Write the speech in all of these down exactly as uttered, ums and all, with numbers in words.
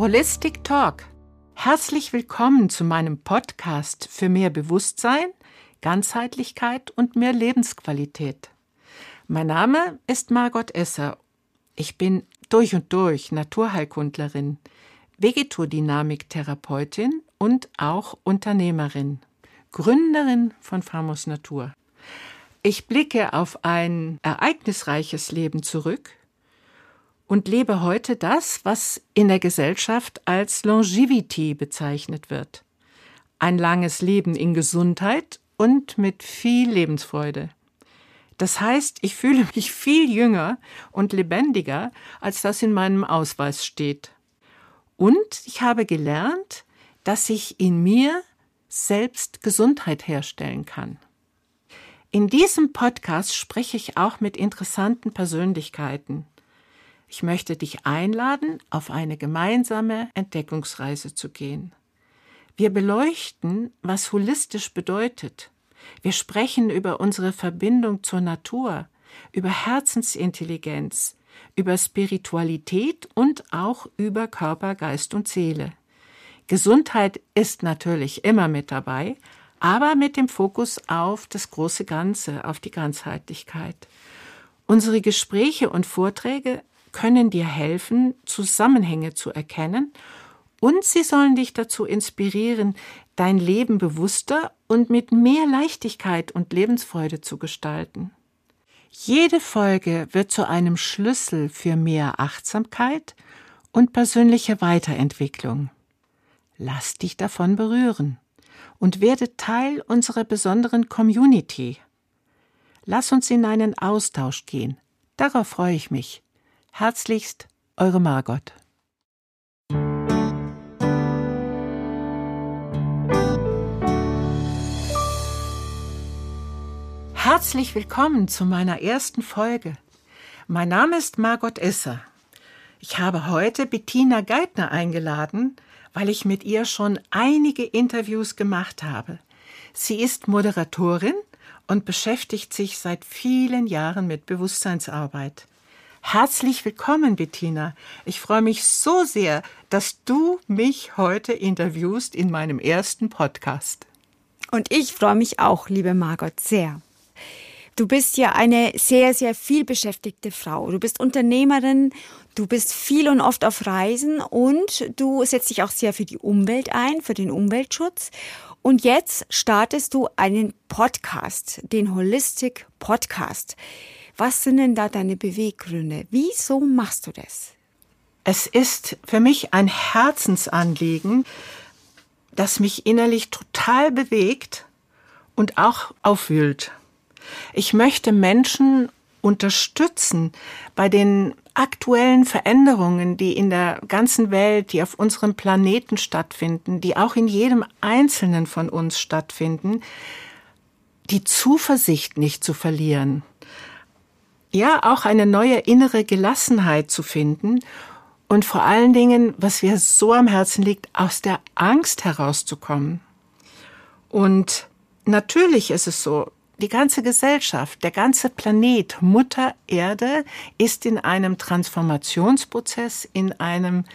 Holistic Talk. Herzlich willkommen zu meinem Podcast für mehr Bewusstsein, Ganzheitlichkeit und mehr Lebensqualität. Mein Name ist Margot Esser. Ich bin durch und durch Naturheilkundlerin, Vegetodynamik-Therapeutin und auch Unternehmerin, Gründerin von Famos Natur. Ich blicke auf ein ereignisreiches Leben zurück und lebe heute das, was in der Gesellschaft als Longevity bezeichnet wird. Ein langes Leben in Gesundheit und mit viel Lebensfreude. Das heißt, ich fühle mich viel jünger und lebendiger, als das in meinem Ausweis steht. Und ich habe gelernt, dass ich in mir selbst Gesundheit herstellen kann. In diesem Podcast spreche ich auch mit interessanten Persönlichkeiten. Ich möchte dich einladen, auf eine gemeinsame Entdeckungsreise zu gehen. Wir beleuchten, was holistisch bedeutet. Wir sprechen über unsere Verbindung zur Natur, über Herzensintelligenz, über Spiritualität und auch über Körper, Geist und Seele. Gesundheit ist natürlich immer mit dabei, aber mit dem Fokus auf das große Ganze, auf die Ganzheitlichkeit. Unsere Gespräche und Vorträge können dir helfen, Zusammenhänge zu erkennen, und sie sollen dich dazu inspirieren, dein Leben bewusster und mit mehr Leichtigkeit und Lebensfreude zu gestalten. Jede Folge wird zu einem Schlüssel für mehr Achtsamkeit und persönliche Weiterentwicklung. Lass dich davon berühren und werde Teil unserer besonderen Community. Lass uns in einen Austausch gehen. Darauf freue ich mich. Herzlichst, eure Margot. Herzlich willkommen zu meiner ersten Folge. Mein Name ist Margot Esser. Ich habe heute Bettina Geithner eingeladen, weil ich mit ihr schon einige Interviews gemacht habe. Sie ist Moderatorin und beschäftigt sich seit vielen Jahren mit Bewusstseinsarbeit. Herzlich willkommen, Bettina. Ich freue mich so sehr, dass du mich heute interviewst in meinem ersten Podcast. Und ich freue mich auch, liebe Margot, sehr. Du bist ja eine sehr, sehr viel beschäftigte Frau. Du bist Unternehmerin, du bist viel und oft auf Reisen und du setzt dich auch sehr für die Umwelt ein, für den Umweltschutz. Und jetzt startest du einen Podcast, den Holistic Podcast. Was sind denn da deine Beweggründe? Wieso machst du das? Es ist für mich ein Herzensanliegen, das mich innerlich total bewegt und auch aufwühlt. Ich möchte Menschen unterstützen bei den aktuellen Veränderungen, die in der ganzen Welt, die auf unserem Planeten stattfinden, die auch in jedem Einzelnen von uns stattfinden, die Zuversicht nicht zu verlieren. Ja, auch eine neue innere Gelassenheit zu finden und vor allen Dingen, was mir so am Herzen liegt, aus der Angst herauszukommen. Und natürlich ist es so, die ganze Gesellschaft, der ganze Planet, Mutter Erde, ist in einem Transformationsprozess, in einem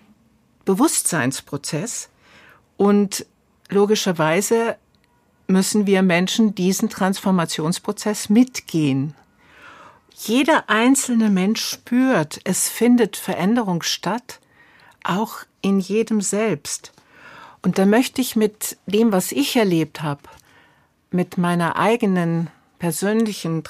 Bewusstseinsprozess. Und logischerweise müssen wir Menschen diesen Transformationsprozess mitgehen. Jeder einzelne Mensch spürt, es findet Veränderung statt, auch in jedem selbst. Und da möchte ich mit dem, was ich erlebt habe, mit meiner eigenen persönlichen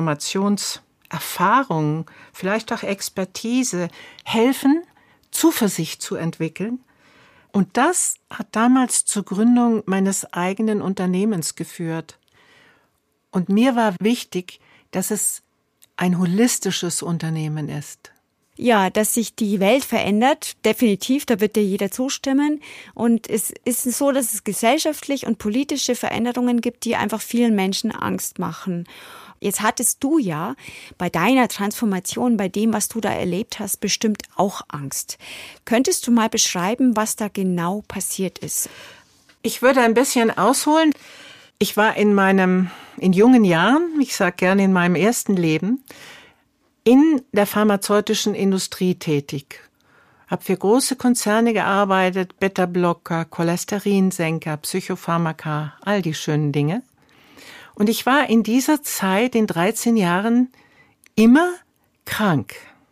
Transformationserfahrung, vielleicht auch Expertise, helfen, Zuversicht zu entwickeln. Und das hat damals zur Gründung meines eigenen Unternehmens geführt. Und mir war wichtig, dass es ein holistisches Unternehmen ist. Ja, dass sich die Welt verändert, definitiv, da wird dir jeder zustimmen. Und es ist so, dass es gesellschaftlich und politische Veränderungen gibt, die einfach vielen Menschen Angst machen. Jetzt hattest du ja bei deiner Transformation, bei dem, was du da erlebt hast, bestimmt auch Angst. Könntest du mal beschreiben, was da genau passiert ist? Ich würde ein bisschen ausholen. Ich war in meinem, in jungen Jahren, ich sage gerne in meinem ersten Leben, in der pharmazeutischen Industrie tätig. habe für große Konzerne gearbeitet, Beta-Blocker, Cholesterinsenker, Psychopharmaka, all die schönen Dinge. Und ich war in dieser Zeit, in dreizehn Jahren, immer krank.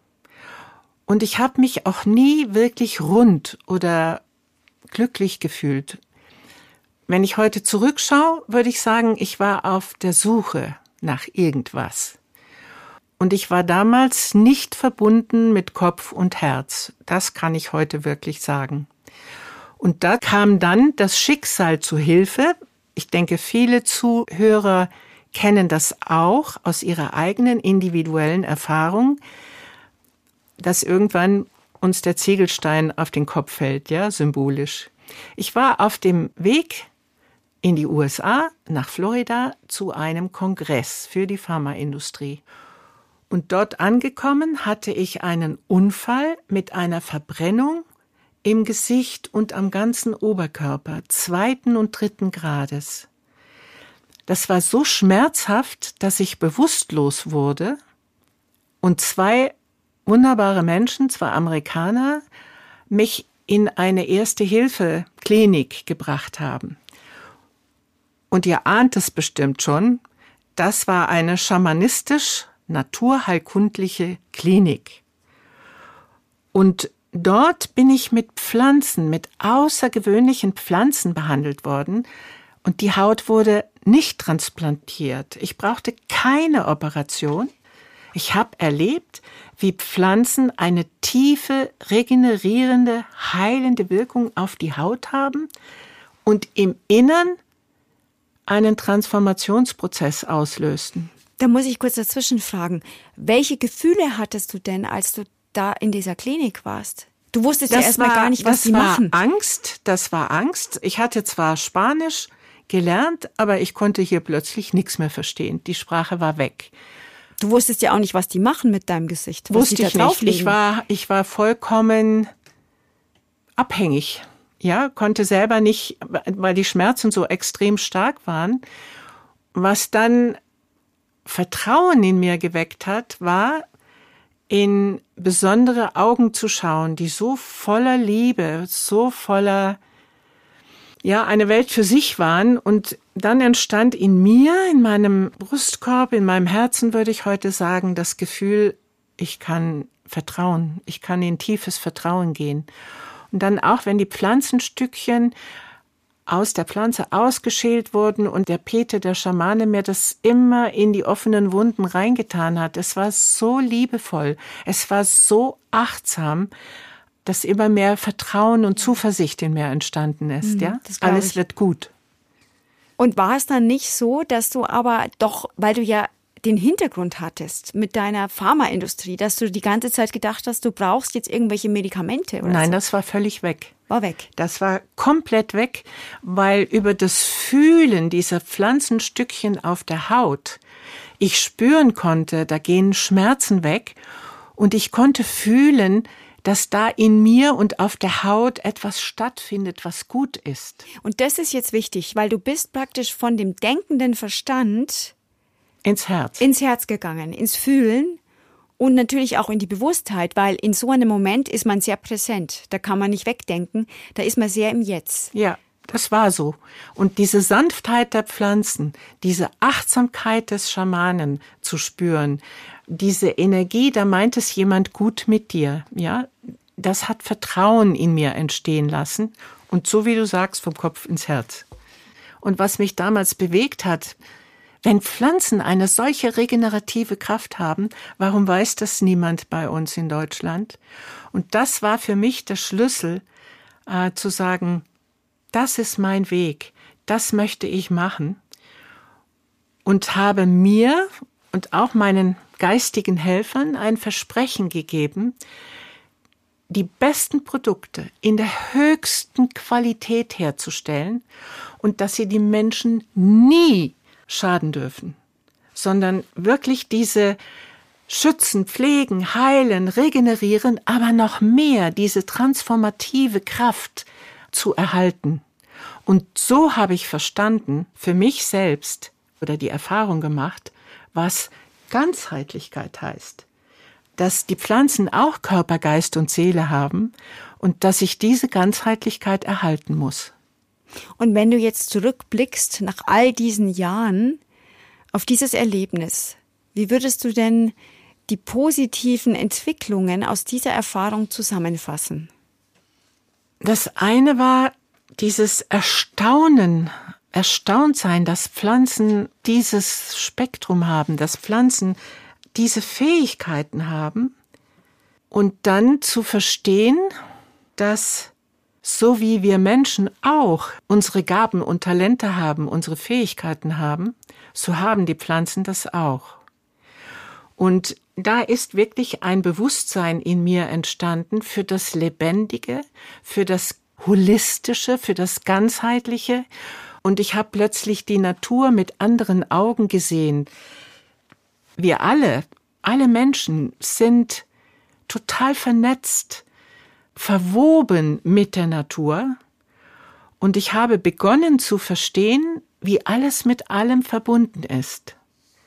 Und ich habe mich auch nie wirklich rund oder glücklich gefühlt. Wenn ich heute zurückschaue, würde ich sagen, ich war auf der Suche nach irgendwas. Und ich war damals nicht verbunden mit Kopf und Herz. Das kann ich heute wirklich sagen. Und da kam dann das Schicksal zu Hilfe. Ich denke, viele Zuhörer kennen das auch aus ihrer eigenen individuellen Erfahrung, dass irgendwann uns der Ziegelstein auf den Kopf fällt, ja, symbolisch. Ich war auf dem Weg in die U S A, nach Florida, zu einem Kongress für die Pharmaindustrie. Und dort angekommen hatte ich einen Unfall mit einer Verbrennung im Gesicht und am ganzen Oberkörper, zweiten und dritten Grades. Das war so schmerzhaft, dass ich bewusstlos wurde und zwei wunderbare Menschen, zwei Amerikaner, mich in eine Erste-Hilfe-Klinik gebracht haben. Und ihr ahnt es bestimmt schon, das war eine schamanistisch-naturheilkundliche Klinik. Und dort bin ich mit Pflanzen, mit außergewöhnlichen Pflanzen behandelt worden und die Haut wurde nicht transplantiert. Ich brauchte keine Operation. Ich habe erlebt, wie Pflanzen eine tiefe, regenerierende, heilende Wirkung auf die Haut haben und im Innern einen Transformationsprozess auslösten. Da muss ich kurz dazwischen fragen. Welche Gefühle hattest du denn, als du da in dieser Klinik warst? Du wusstest das ja erstmal gar nicht, was sie machen. Das war Angst, das war Angst. Ich hatte zwar Spanisch gelernt, aber ich konnte hier plötzlich nichts mehr verstehen. Die Sprache war weg. Du wusstest ja auch nicht, was die machen mit deinem Gesicht. Was Wusste ich nicht. Ich war, ich war vollkommen abhängig. Ja, konnte selber nicht, weil die Schmerzen so extrem stark waren. Was dann Vertrauen in mir geweckt hat, war, in besondere Augen zu schauen, die so voller Liebe, so voller, ja, eine Welt für sich waren. Und dann entstand in mir, in meinem Brustkorb, in meinem Herzen, würde ich heute sagen, das Gefühl, ich kann vertrauen, ich kann in tiefes Vertrauen gehen. Und dann auch, wenn die Pflanzenstückchen aus der Pflanze ausgeschält wurden und der Pete, der Schamane, mir das immer in die offenen Wunden reingetan hat. Es war so liebevoll, es war so achtsam, dass immer mehr Vertrauen und Zuversicht in mir entstanden ist. Mhm, ja, alles ich. wird gut. Und war es dann nicht so, dass du aber doch, weil du ja den Hintergrund hattest mit deiner Pharmaindustrie, dass du die ganze Zeit gedacht hast, du brauchst jetzt irgendwelche Medikamente oder Nein, so? Das war völlig weg. War weg. Das war komplett weg, weil über das Fühlen dieser Pflanzenstückchen auf der Haut ich spüren konnte, da gehen Schmerzen weg und ich konnte fühlen, dass da in mir und auf der Haut etwas stattfindet, was gut ist. Und das ist jetzt wichtig, weil du bist praktisch von dem denkenden Verstand ins Herz. Ins Herz gegangen, ins Fühlen und natürlich auch in die Bewusstheit, weil in so einem Moment ist man sehr präsent. Da kann man nicht wegdenken, da ist man sehr im Jetzt. Ja, das war so. Und diese Sanftheit der Pflanzen, diese Achtsamkeit des Schamanen zu spüren, diese Energie, da meint es jemand gut mit dir, ja, das hat Vertrauen in mir entstehen lassen und so wie du sagst, vom Kopf ins Herz. Und was mich damals bewegt hat, wenn Pflanzen eine solche regenerative Kraft haben, warum weiß das niemand bei uns in Deutschland? Und das war für mich der Schlüssel, äh, zu sagen, das ist mein Weg, das möchte ich machen und habe mir und auch meinen geistigen Helfern ein Versprechen gegeben, die besten Produkte in der höchsten Qualität herzustellen und dass sie die Menschen nie schaden dürfen, sondern wirklich diese schützen, pflegen, heilen, regenerieren, aber noch mehr diese transformative Kraft zu erhalten. Und so habe ich verstanden, für mich selbst oder die Erfahrung gemacht, was Ganzheitlichkeit heißt. dass die Pflanzen auch Körper, Geist und Seele haben und dass ich diese Ganzheitlichkeit erhalten muss. Und wenn du jetzt zurückblickst nach all diesen Jahren auf dieses Erlebnis, wie würdest du denn die positiven Entwicklungen aus dieser Erfahrung zusammenfassen? Das eine war dieses Erstaunen, erstaunt sein, dass Pflanzen dieses Spektrum haben, dass Pflanzen diese Fähigkeiten haben und dann zu verstehen, dass so wie wir Menschen auch unsere Gaben und Talente haben, unsere Fähigkeiten haben, so haben die Pflanzen das auch. Und da ist wirklich ein Bewusstsein in mir entstanden für das Lebendige, für das Holistische, für das Ganzheitliche. Und ich habe plötzlich die Natur mit anderen Augen gesehen. Wir alle, alle Menschen sind total vernetzt, verwoben mit der Natur. Und ich habe begonnen zu verstehen, wie alles mit allem verbunden ist.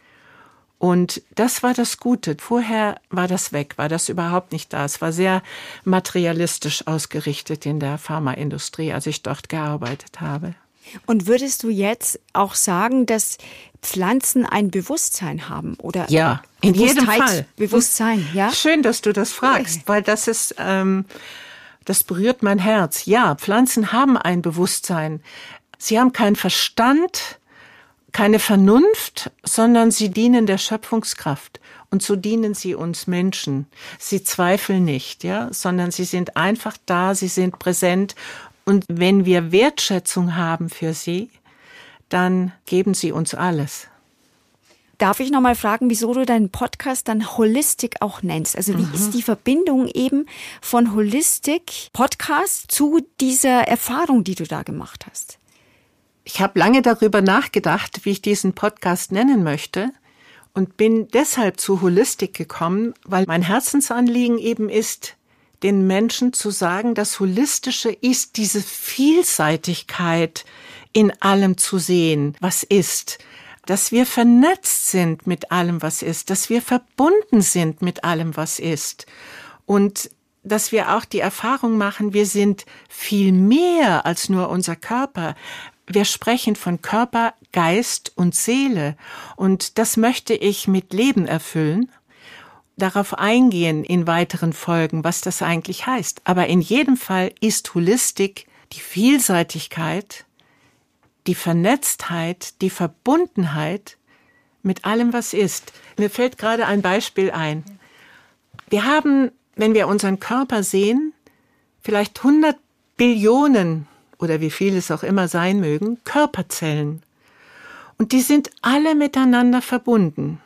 Und das war das Gute. Vorher war das weg, war das überhaupt nicht da. Es war sehr materialistisch ausgerichtet in der Pharmaindustrie, als ich dort gearbeitet habe. Und würdest du jetzt auch sagen, dass Pflanzen ein Bewusstsein haben? Oder ja, in jedem Fall. Bewusstsein, ja? Schön, dass du das fragst, weil das ist, ähm, das berührt mein Herz. Ja, Pflanzen haben ein Bewusstsein. Sie haben keinen Verstand, keine Vernunft, sondern sie dienen der Schöpfungskraft. Und so dienen sie uns Menschen. Sie zweifeln nicht, ja, sondern sie sind einfach da, sie sind präsent. Und wenn wir Wertschätzung haben für sie, dann geben sie uns alles. Darf ich noch mal fragen, wieso du deinen Podcast dann Holistik auch nennst? Also wie mhm. ist die Verbindung eben von Holistik Podcast zu dieser Erfahrung, die du da gemacht hast? Ich habe lange darüber nachgedacht, wie ich diesen Podcast nennen möchte und bin deshalb zu Holistik gekommen, weil mein Herzensanliegen eben ist, den Menschen zu sagen, das Holistische ist diese Vielseitigkeit in allem zu sehen, was ist, dass wir vernetzt sind mit allem, was ist, dass wir verbunden sind mit allem, was ist und dass wir auch die Erfahrung machen, wir sind viel mehr als nur unser Körper. Wir sprechen von Körper, Geist und Seele und das möchte ich mit Leben erfüllen. Darauf eingehen in weiteren Folgen, was das eigentlich heißt. Aber in jedem Fall ist Holistik die Vielseitigkeit, die Vernetztheit, die Verbundenheit mit allem, was ist. Mir fällt gerade ein Beispiel ein. Wir haben, wenn wir unseren Körper sehen, vielleicht hundert Billionen oder wie viel es auch immer sein mögen, Körperzellen. Und die sind alle miteinander verbunden.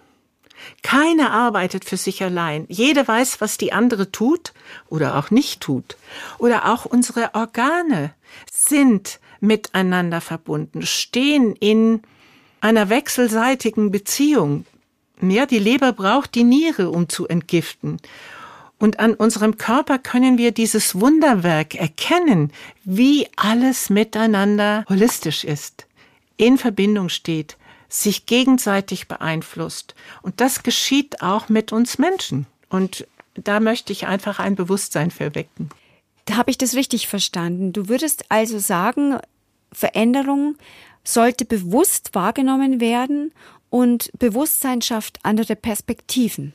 Keine arbeitet für sich allein. Jede weiß, was die andere tut oder auch nicht tut. Oder auch unsere Organe sind miteinander verbunden, stehen in einer wechselseitigen Beziehung. Ja, die Leber braucht die Niere, um zu entgiften. Und an unserem Körper können wir dieses Wunderwerk erkennen, wie alles miteinander holistisch ist, in Verbindung steht, sich gegenseitig beeinflusst. Und das geschieht auch mit uns Menschen. Und da möchte ich einfach ein Bewusstsein für wecken. Da habe ich das richtig verstanden. Du würdest also sagen, Veränderung sollte bewusst wahrgenommen werden und Bewusstsein schafft andere Perspektiven.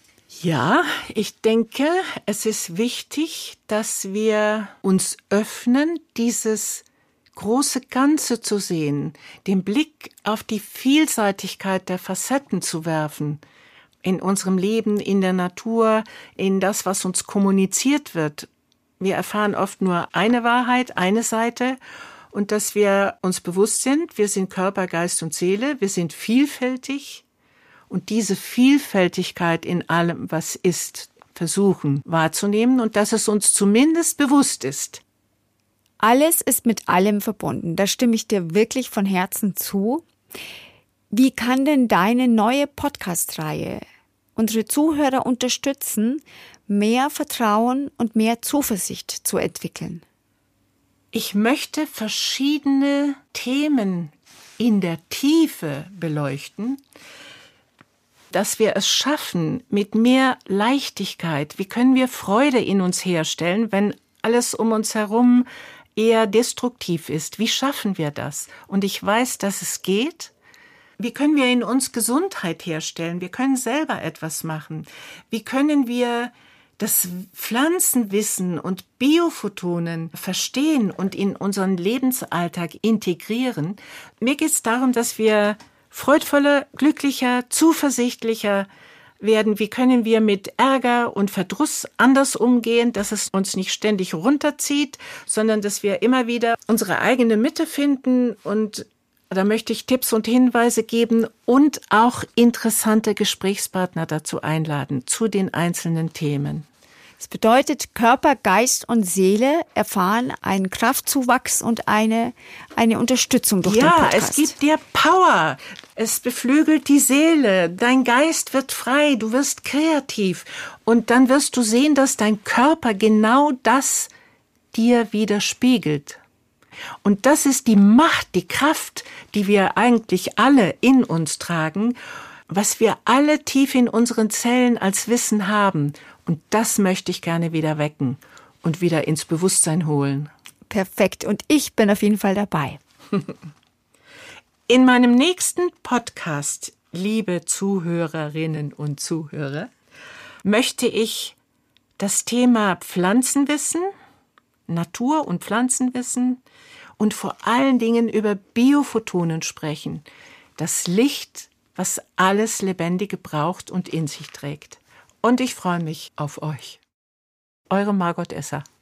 Ja, ich denke, es ist wichtig, dass wir uns öffnen, dieses große Ganze zu sehen, den Blick auf die Vielseitigkeit der Facetten zu werfen, in unserem Leben, in der Natur, in das, was uns kommuniziert wird. Wir erfahren oft nur eine Wahrheit, eine Seite und dass wir uns bewusst sind, wir sind Körper, Geist und Seele, wir sind vielfältig und diese Vielfältigkeit in allem, was ist, versuchen wahrzunehmen und dass es uns zumindest bewusst ist. Alles ist mit allem verbunden. Da stimme ich dir wirklich von Herzen zu. Wie kann denn deine neue Podcast-Reihe unsere Zuhörer unterstützen, mehr Vertrauen und mehr Zuversicht zu entwickeln? Ich möchte verschiedene Themen in der Tiefe beleuchten, dass wir es schaffen mit mehr Leichtigkeit. Wie können wir Freude in uns herstellen, wenn alles um uns herum eher destruktiv ist? Wie schaffen wir das? Und ich weiß, dass es geht. Wie können wir in uns Gesundheit herstellen? Wir können selber etwas machen. Wie können wir das Pflanzenwissen und Biophotonen verstehen und in unseren Lebensalltag integrieren? Mir geht es darum, dass wir freudvoller, glücklicher, zuversichtlicher werden. Wie können wir mit Ärger und Verdruss anders umgehen, dass es uns nicht ständig runterzieht, sondern dass wir immer wieder unsere eigene Mitte finden. Und da möchte ich Tipps und Hinweise geben und auch interessante Gesprächspartner dazu einladen, zu den einzelnen Themen. Das bedeutet, Körper, Geist und Seele erfahren einen Kraftzuwachs und eine, eine Unterstützung durch den Podcast. Ja, es gibt dir Power. Es beflügelt die Seele. Dein Geist wird frei. Du wirst kreativ. Und dann wirst du sehen, dass dein Körper genau das dir widerspiegelt. Und das ist die Macht, die Kraft, die wir eigentlich alle in uns tragen, was wir alle tief in unseren Zellen als Wissen haben. Und das möchte ich gerne wieder wecken und wieder ins Bewusstsein holen. Perfekt. Und ich bin auf jeden Fall dabei. In meinem nächsten Podcast, liebe Zuhörerinnen und Zuhörer, möchte ich das Thema Pflanzenwissen, Natur- und Pflanzenwissen und vor allen Dingen über Biophotonen sprechen. Das Licht, was alles Lebendige braucht und in sich trägt. Und ich freue mich auf euch. Eure Margot Esser.